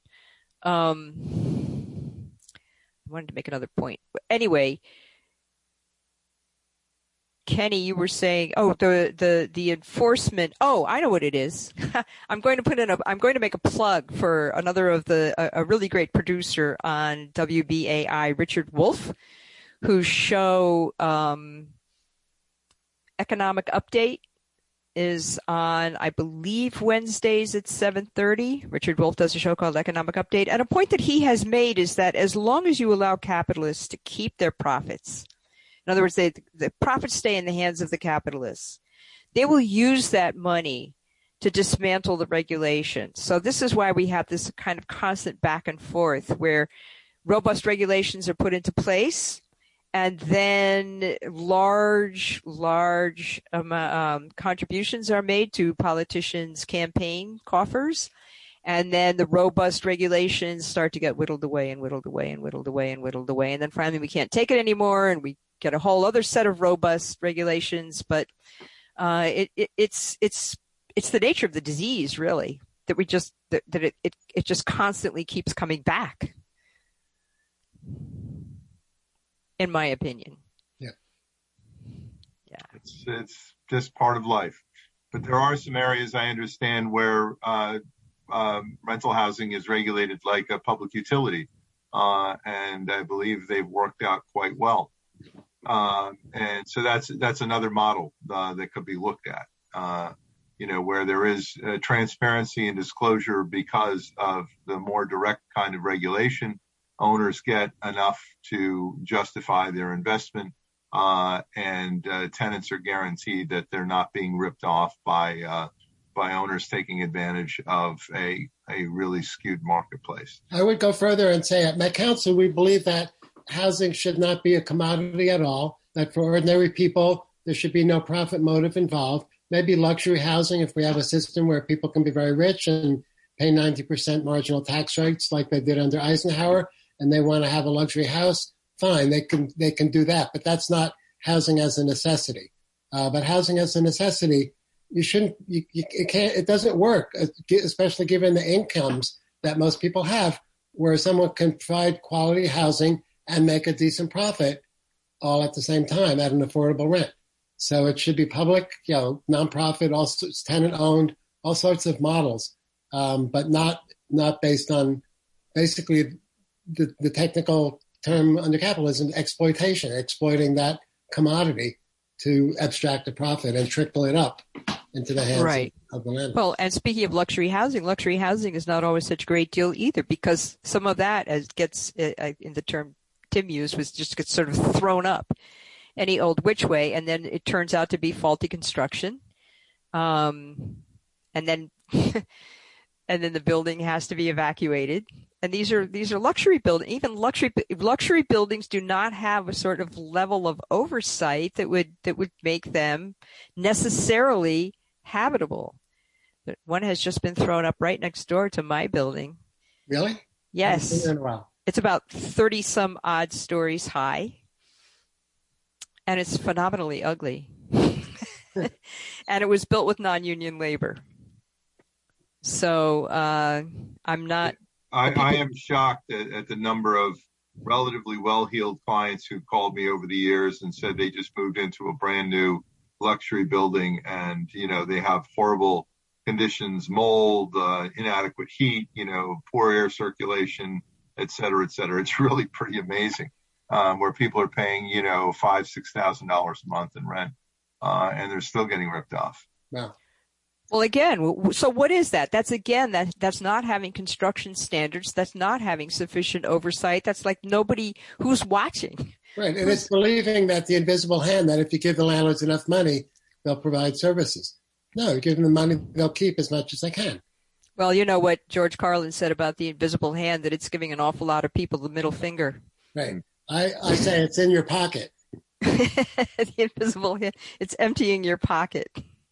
C: Um, I wanted to make another point. Anyway, Kenny, you were saying, oh, the the the enforcement. Oh, I know what it is. I'm going to put in a. I'm going to make a plug for another of the a, a really great producer on W B A I, Richard Wolff, whose show um, Economic Update is on, I believe, Wednesdays at seven thirty. Richard Wolff does a show called Economic Update. And a point that he has made is that as long as you allow capitalists to keep their profits, in other words, they, the profits stay in the hands of the capitalists, they will use that money to dismantle the regulation. So this is why we have this kind of constant back and forth where robust regulations are put into place, and then large, large um, um, contributions are made to politicians' campaign coffers. And then the robust regulations start to get whittled away and whittled away and whittled away and whittled away. And then finally we can't take it anymore, and we get a whole other set of robust regulations. But uh, it, it, it's it's it's the nature of the disease, really, that we just that, that it, it it just constantly keeps coming back, in my opinion.
D: Yeah.
C: Yeah.
E: It's it's just part of life. But there are some areas I understand where uh, um, rental housing is regulated like a public utility, uh, and I believe they've worked out quite well. Uh, and so that's that's another model uh, that could be looked at. Uh, you know, where there is uh, transparency and disclosure because of the more direct kind of regulation. Owners get enough to justify their investment, uh, and uh, tenants are guaranteed that they're not being ripped off by uh, by owners taking advantage of a a really skewed marketplace.
D: I would go further and say at Met Council, we believe that housing should not be a commodity at all, that for ordinary people, there should be no profit motive involved. Maybe luxury housing if we have a system where people can be very rich and pay ninety percent marginal tax rates like they did under Eisenhower, and they want to have a luxury house, fine, they can they can do that. But that's not housing as a necessity. Uh, but housing as a necessity, you shouldn't, you, you, it can't, it doesn't work, especially given the incomes that most people have, where someone can provide quality housing and make a decent profit all at the same time at an affordable rent. So it should be public, you know, nonprofit, also tenant owned, all sorts of models, um, but not not based on basically the, the technical term under capitalism, exploitation, exploiting that commodity to abstract a profit and trickle it up into the hands
C: right.
D: of, of the landlord.
C: Well, and speaking of luxury housing, luxury housing is not always such a great deal either, because some of that, as gets uh, in the term Tim used, was just gets sort of thrown up any old which way, and then it turns out to be faulty construction, um, and then and then the building has to be evacuated. And these are these are luxury buildings. Even luxury luxury buildings do not have a sort of level of oversight that would that would make them necessarily habitable. But one has just been thrown up right next door to my building.
D: Really?
C: Yes.
D: I haven't seen it in a while.
C: It's about thirty some odd stories high. And it's phenomenally ugly. And it was built with non-union labor. So uh, I'm not.
E: I, I am shocked at, at the number of relatively well-heeled clients who called me over the years and said they just moved into a brand new luxury building and, you know, they have horrible conditions, mold, uh, inadequate heat, you know, poor air circulation, et cetera, et cetera. It's really pretty amazing um, where people are paying, you know, five, six thousand dollars a month in rent, uh, and they're still getting ripped off.
D: Wow.
C: Well, again, so what is that? That's again, that that's not having construction standards. That's not having sufficient oversight. That's like nobody who's watching.
D: Right. And it's believing that the invisible hand, that if you give the landlords enough money, they'll provide services. No, you give them the money, they'll keep as much as they can.
C: Well, you know what George Carlin said about the invisible hand, that it's giving an awful lot of people the middle finger.
D: Right. I, I say it's in your pocket.
C: The invisible hand, it's emptying your pocket.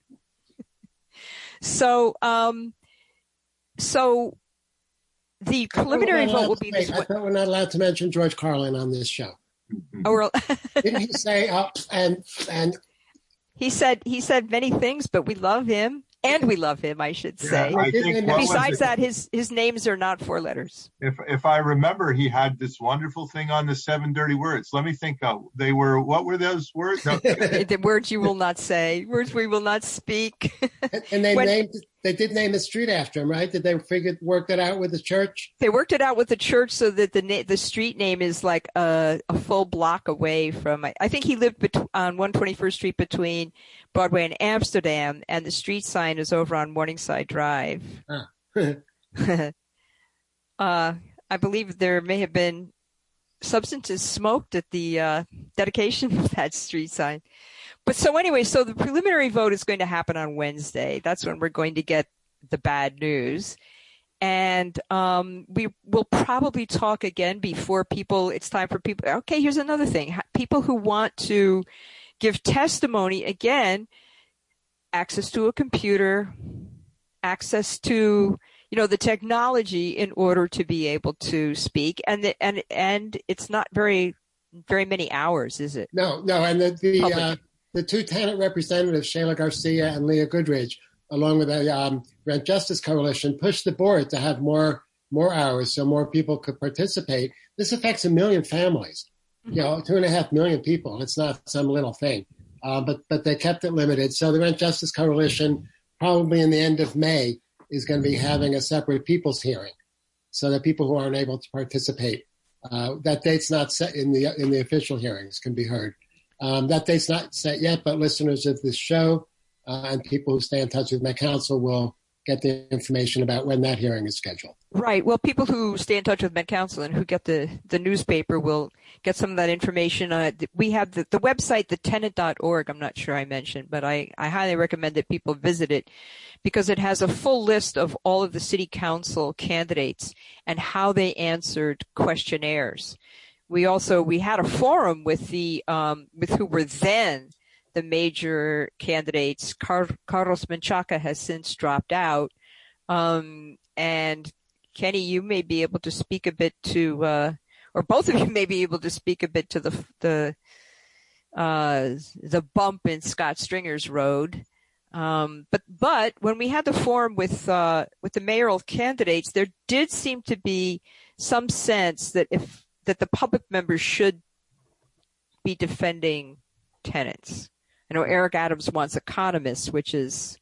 C: So, um, so the preliminary vote will be this.
D: I thought we're not allowed to mention George Carlin on this show.
C: Oh, well,
D: didn't he say up uh, and and?
C: He said he said many things, but we love him, and we love him, I should say.
E: Yeah, I think
C: and besides that, his his names are not four letters.
E: If if I remember, he had this wonderful thing on the seven dirty words. Let me think. Of, they were what were those words? No.
C: The words you will not say, words we will not speak.
D: And, and they when, named they did name the street after him, right? Did they figure work that out with the church?
C: They worked it out with the church so that the na- the street name is like a, a full block away from. I, I think he lived bet- on one twenty-first Street between Broadway and Amsterdam, and the street sign is over on Morningside Drive.
D: Ah.
C: uh, I believe there may have been substances smoked at the uh, dedication of that street sign. But so anyway, so the preliminary vote is going to happen on Wednesday. That's when we're going to get the bad news. And um, we will probably talk again before people, it's time for people. Okay, here's another thing. People who want to give testimony, again, access to a computer, access to, you know, the technology in order to be able to speak. And the, and and it's not very, very many hours, is it?
D: No, no. And the, the uh, The two tenant representatives, Shayla Garcia and Leah Goodridge, along with the um, Rent Justice Coalition, pushed the board to have more more hours so more people could participate. This affects a million families, mm-hmm. you know, two and a half million people. It's not some little thing, uh, but but they kept it limited. So the Rent Justice Coalition, probably in the end of May, is going to be having a separate people's hearing, so that people who aren't able to participate, uh, that date's not set in the in the official hearings, can be heard. Um, that date's not set yet, but listeners of this show uh, and people who stay in touch with Met Council will get the information about when that hearing is scheduled.
C: Right. Well, people who stay in touch with Met Council and who get the, the newspaper will get some of that information. Uh, we have the, the website, the tenant dot org, I'm not sure I mentioned, but I, I highly recommend that people visit it because it has a full list of all of the city council candidates and how they answered questionnaires. We also, we had a forum with the, um, with who were then the major candidates. Car- Carlos Menchaca has since dropped out. Um, and Kenny, you may be able to speak a bit to, uh, or both of you may be able to speak a bit to the, the, uh, the bump in Scott Stringer's road. Um, but, but when we had the forum with, uh, with the mayoral candidates, there did seem to be some sense that if, that the public members should be defending tenants. I know Eric Adams wants economists, which is,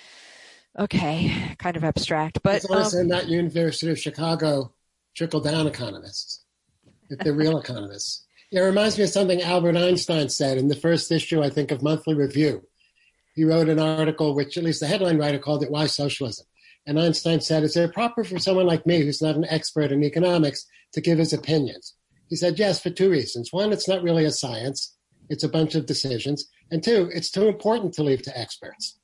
C: okay, kind of abstract. But
D: it's also
C: um,
D: not University of Chicago trickle-down economists, if they're real economists. It reminds me of something Albert Einstein said in the first issue, I think, of Monthly Review. He wrote an article, which at least the headline writer called it, Why Socialism? And Einstein said, is it proper for someone like me, who's not an expert in economics, to give his opinions? He said, yes, for two reasons. One, it's not really a science. It's a bunch of decisions. And two, it's too important to leave to experts.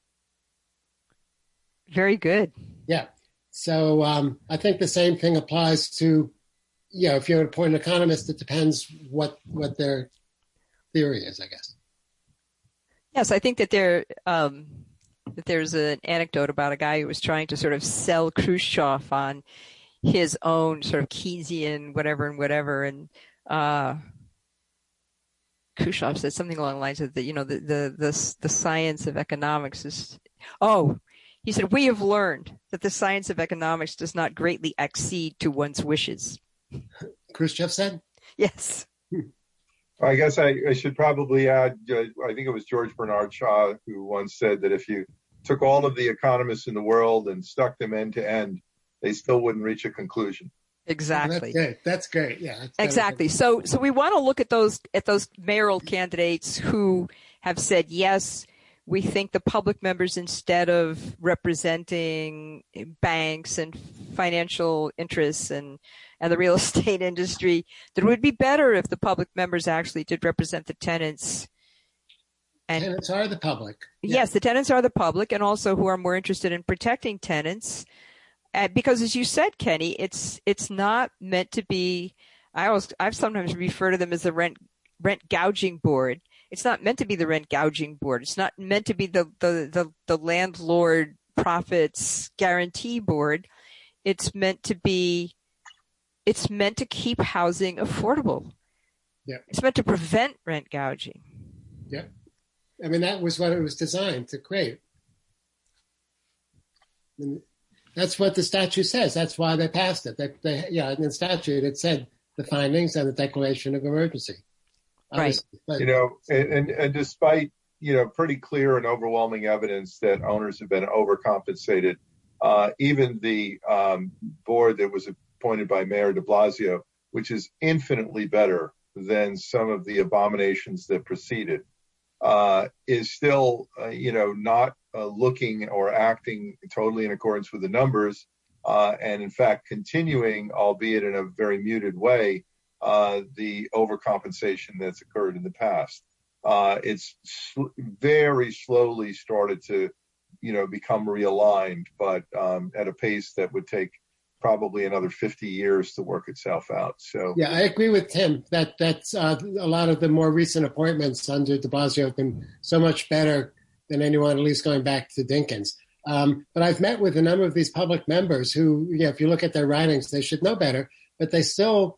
C: Very good.
D: Yeah. So um, I think the same thing applies to, you know, if you're an economist, it depends what, what their theory is, I guess.
C: Yes, I think that there, um, that there's an anecdote about a guy who was trying to sort of sell Khrushchev on his own sort of Keynesian whatever and whatever, and uh, Khrushchev said something along the lines of that, you know, the, the the the science of economics is. Oh, he said, we have learned that the science of economics does not greatly accede to one's wishes.
D: Khrushchev said?
C: Yes.
E: I guess I, I should probably add, uh, I think it was George Bernard Shaw who once said that if you took all of the economists in the world and stuck them end to end, they still wouldn't reach a conclusion.
C: Exactly.
D: That's great. That's great. Yeah. That's
C: exactly. So, so we want to look at those at those mayoral candidates who have said yes. We think the public members, instead of representing banks and financial interests and, and the real estate industry, that it would be better if the public members actually did represent the tenants. And
D: tenants are the public. Yeah.
C: Yes, the tenants are the public, and also who are more interested in protecting tenants. Uh, because, as you said, Kenny, it's it's not meant to be. I always I've sometimes refer to them as the rent rent gouging board. It's not meant to be the rent gouging board. It's not meant to be the, the, the, the landlord profits guarantee board. It's meant to be, it's meant to keep housing affordable.
D: Yeah.
C: It's meant to prevent rent gouging.
D: Yeah. I mean, that was what it was designed to create. I mean, that's what the statute says. That's why they passed it. They, they, yeah, in the statute, it said the findings and the declaration of emergency.
C: Right.
D: But,
E: you know, and, and, and despite, you know, pretty clear and overwhelming evidence that owners have been overcompensated, uh, even the um, board that was appointed by Mayor de Blasio, which is infinitely better than some of the abominations that preceded, uh, is still, uh, you know, not uh, looking or acting totally in accordance with the numbers, uh, and in fact, continuing, albeit in a very muted way, Uh, the overcompensation that's occurred in the past. Uh, it's sl- very slowly started to, you know, become realigned, but um, at a pace that would take probably another fifty years to work itself out. So
D: yeah, I agree with Tim that that's uh, a lot of the more recent appointments under de Blasio have been so much better than anyone, at least going back to Dinkins. Um, but I've met with a number of these public members who, yeah, if you look at their writings, they should know better, but they still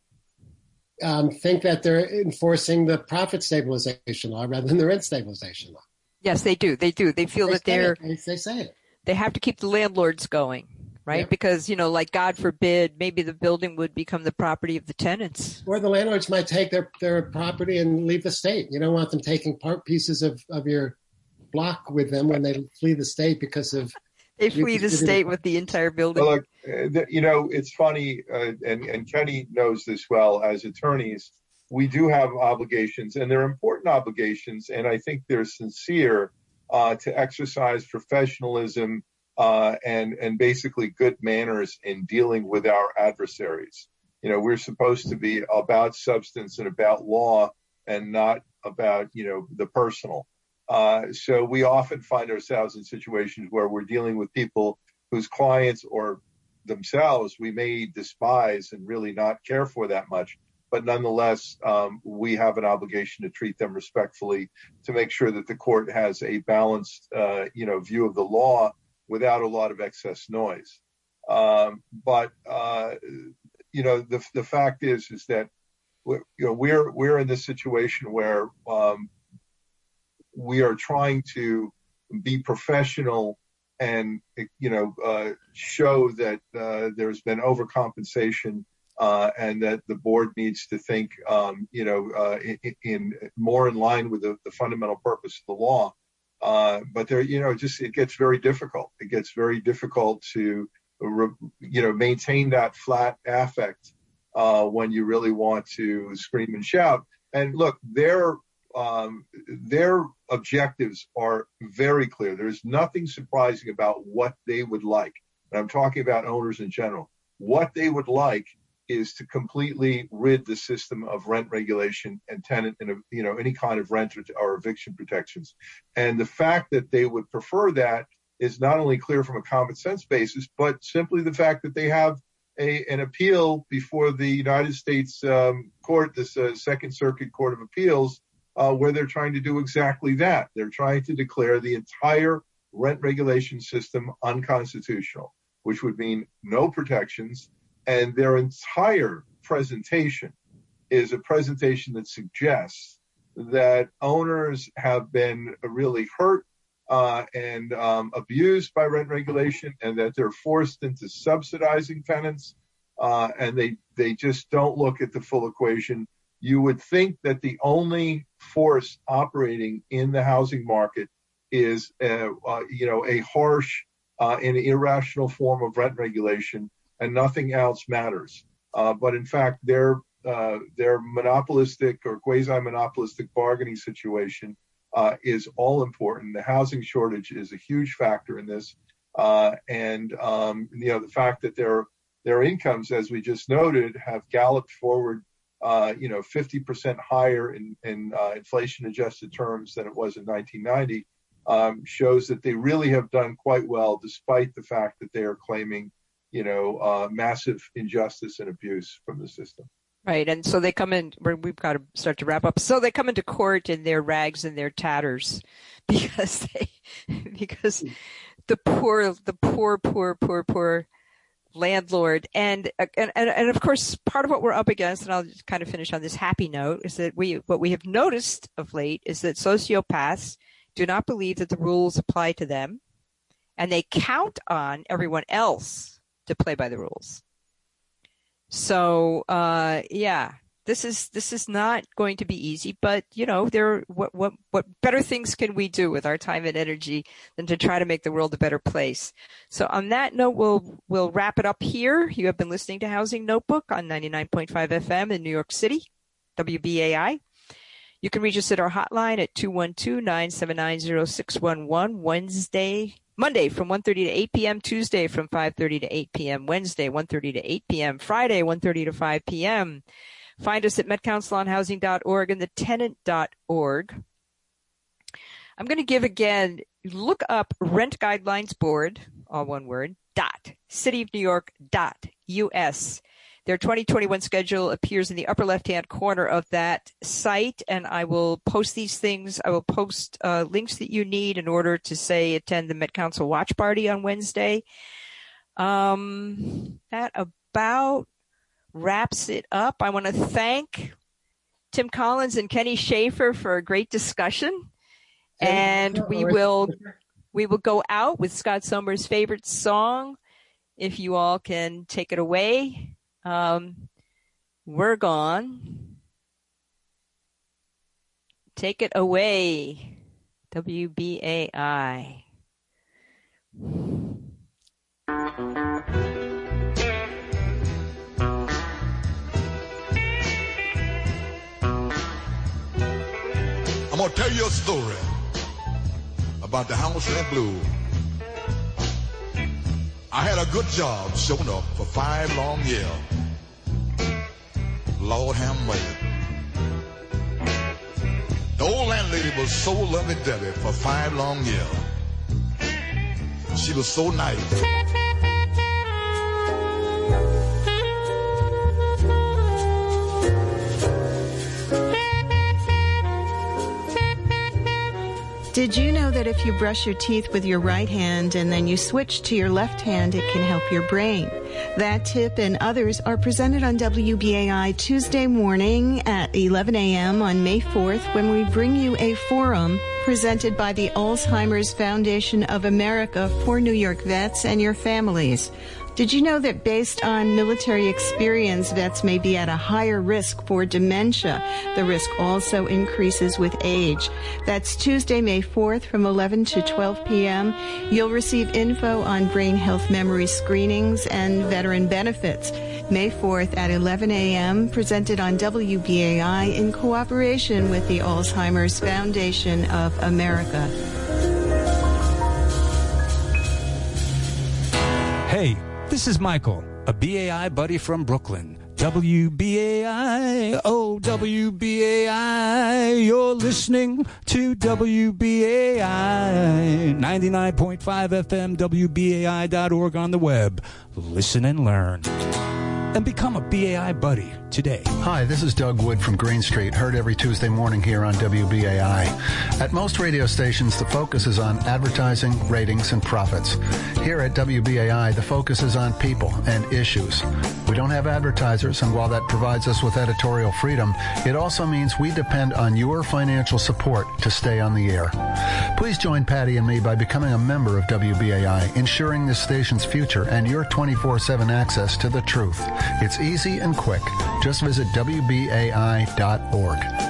D: Um, think that they're enforcing the profit stabilization law rather than the rent stabilization law.
C: Yes, they do. They do. They feel
D: they
C: that they're
D: it. They say it.
C: They have to keep the landlords going, right?
D: Yep.
C: Because, you know, like God forbid, maybe the building would become the property of the tenants.
D: Or the landlords might take their, their property and leave the state. You don't want them taking part pieces of, of your block with them when they flee the state because of
C: They flee the state with the entire building.
E: Well, look, uh, you know, it's funny, uh, and, and Kenny knows this well, as attorneys, we do have obligations, and they're important obligations, and I think they're sincere uh, to exercise professionalism uh, and, and basically good manners in dealing with our adversaries. You know, we're supposed to be about substance and about law and not about, you know, the personal. Uh, so we often find ourselves in situations where we're dealing with people whose clients or themselves we may despise and really not care for that much. But nonetheless, um, we have an obligation to treat them respectfully, to make sure that the court has a balanced, uh, you know, view of the law without a lot of excess noise. Um, but, uh, you know, the, the fact is, is that, we're, you know, we're, we're in this situation where, um, we are trying to be professional and, you know, uh, show that uh, there's been overcompensation uh, and that the board needs to think, um, you know, uh, in, in more in line with the, the fundamental purpose of the law. Uh, but there, you know, just it gets very difficult. It gets very difficult to, you know, maintain that flat affect uh, when you really want to scream and shout. And look, they're Um, their objectives are very clear. There's nothing surprising about what they would like. And I'm talking about owners in general. What they would like is to completely rid the system of rent regulation and tenant and, you know, any kind of rent or, or eviction protections. And the fact that they would prefer that is not only clear from a common sense basis, but simply the fact that they have a, an appeal before the United States um, court, this uh, Second Circuit Court of Appeals, Uh, where they're trying to do exactly that. They're trying to declare the entire rent regulation system unconstitutional, which would mean no protections. And their entire presentation is a presentation that suggests that owners have been really hurt uh, and um, abused by rent regulation, and that they're forced into subsidizing tenants, uh, and they, they just don't look at the full equation. You would think that the only force operating in the housing market is, uh, uh, you know, a harsh uh, and irrational form of rent regulation, and nothing else matters. Uh, but in fact, their uh, their monopolistic or quasi-monopolistic bargaining situation uh, is all important. The housing shortage is a huge factor in this, uh, and um, you know the fact that their their incomes, as we just noted, have galloped forward, uh, you know, fifty percent higher in, in uh, inflation-adjusted terms than it was in nineteen ninety, um, shows that they really have done quite well, despite the fact that they are claiming, you know, uh, massive injustice and abuse from the system.
C: Right, and so they come in, we've got to start to wrap up. So they come into court in their rags and their tatters because they, because the poor, the poor, poor, poor, poor landlord. And, and, and of course, part of what we're up against, and I'll just kind of finish on this happy note, is that we, what we have noticed of late is that sociopaths do not believe that the rules apply to them, and they count on everyone else to play by the rules. So, uh, yeah, this is, this is not going to be easy, but you know, there, what, what, what better things can we do with our time and energy than to try to make the world a better place? So on that note, we'll, we'll wrap it up here. You have been listening to Housing Notebook on ninety-nine point five F M in New York City, W B A I. You can reach us at our hotline at two one two, nine seven nine, zero six one one, Wednesday, Monday from one thirty to eight p.m., Tuesday from five thirty to eight p.m., Wednesday one thirty to eight p.m., Friday one thirty to five p.m. Find us at met council on housing dot org and the tenant dot org. I'm going to give again, look up Rent Guidelines Board, all one word, dot, City of New York dot U S. Their twenty twenty-one schedule appears in the upper left-hand corner of that site, and I will post these things. I will post uh, links that you need in order to, say, attend the Met Council Watch Party on Wednesday. Um, that about wraps it up. I want to thank Tim Collins and Kenny Schaefer for a great discussion, and we will we will go out with Scott Somers' favorite song. If you all can take it away. Um, we're gone. Take it away, W B A I.
F: I'm going to tell you a story about the house in blue. I had a good job showing up for five long years. Lord have mercy. The old landlady was so lovey-dovey for five long years. She was so nice.
G: Did you know that if you brush your teeth with your right hand and then you switch to your left hand, it can help your brain? That tip and others are presented on W B A I Tuesday morning at eleven a.m. on May fourth when we bring you a forum presented by the Alzheimer's Foundation of America for New York vets and your families. Did you know that based on military experience, vets may be at a higher risk for dementia? The risk also increases with age. That's Tuesday, May fourth from eleven to twelve p.m. You'll receive info on brain health memory screenings and veteran benefits. May fourth at eleven a.m., presented on W B A I in cooperation with the Alzheimer's Foundation of America.
H: Hey. This is Michael, a B A I buddy from Brooklyn. W B A I, oh, W B A I, you're listening to W B A I, ninety-nine point five F M, W B A I dot org on the web. Listen and learn. and become a B A I buddy today.
I: Hi, this is Doug Wood from Green Street, heard every Tuesday morning here on W B A I. At most radio stations, the focus is on advertising, ratings, and profits. Here at W B A I, the focus is on people and issues. We don't have advertisers, and while that provides us with editorial freedom, it also means we depend on your financial support to stay on the air. Please join Patty and me by becoming a member of W B A I, ensuring this station's future and your twenty-four seven access to the truth. It's easy and quick. Just visit W B A I dot org.